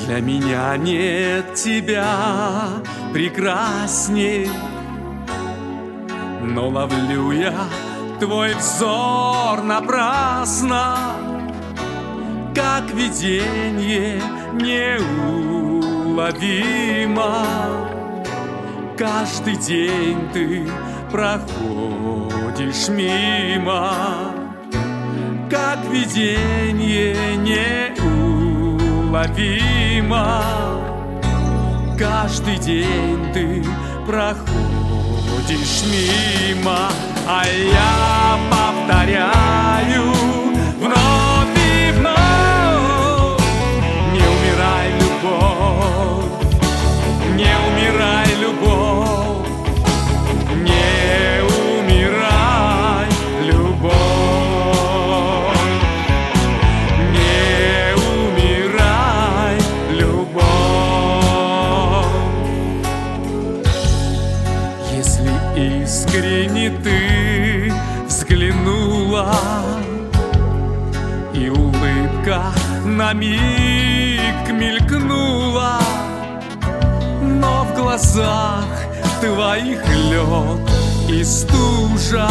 Для меня нет тебя прекрасней, но ловлю я твой взор напрасно, как видение неуловимо. Каждый день ты проходишь мимо, как видение неуловимо. Каждый день ты проходишь мимо, а я повторяю вновь и вновь: не умирай, любовь, не умирай, любовь, не умирай, любовь, не умирай, любовь. Если искренне ты взглянула, и улыбка на миг мелькнула, но в глазах твоих лед и стужа,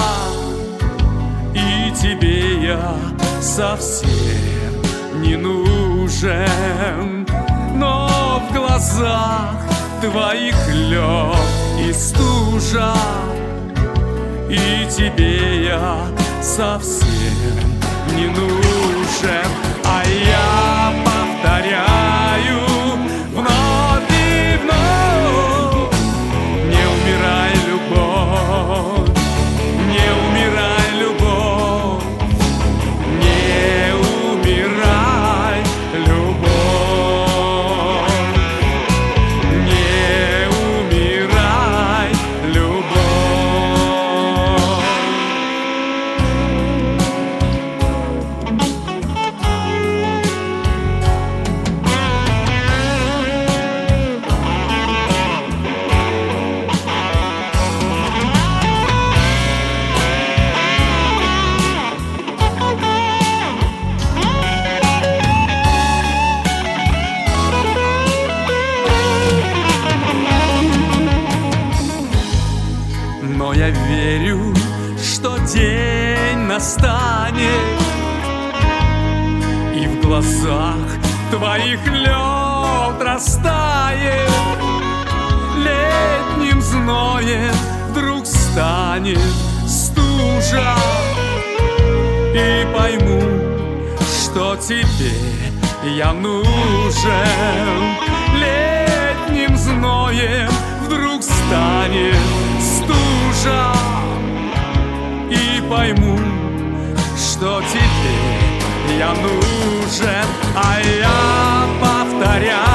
и тебе я совсем не нужен. Но в глазах твоих лед и стужа, и тебе я совсем не нужен. А я повторяю вновь и вновь: не умирай, любовь, не умирай, любовь, не умирай, любовь, не умирай, любовь. Но я верю, что день настанет, и в глазах твоих лед растает, летним зноем вдруг станет стужа, и пойму, что тебе я нужен. Летним зноем вдруг станет стужа, и пойму, что тебе я нужен. А я повторяю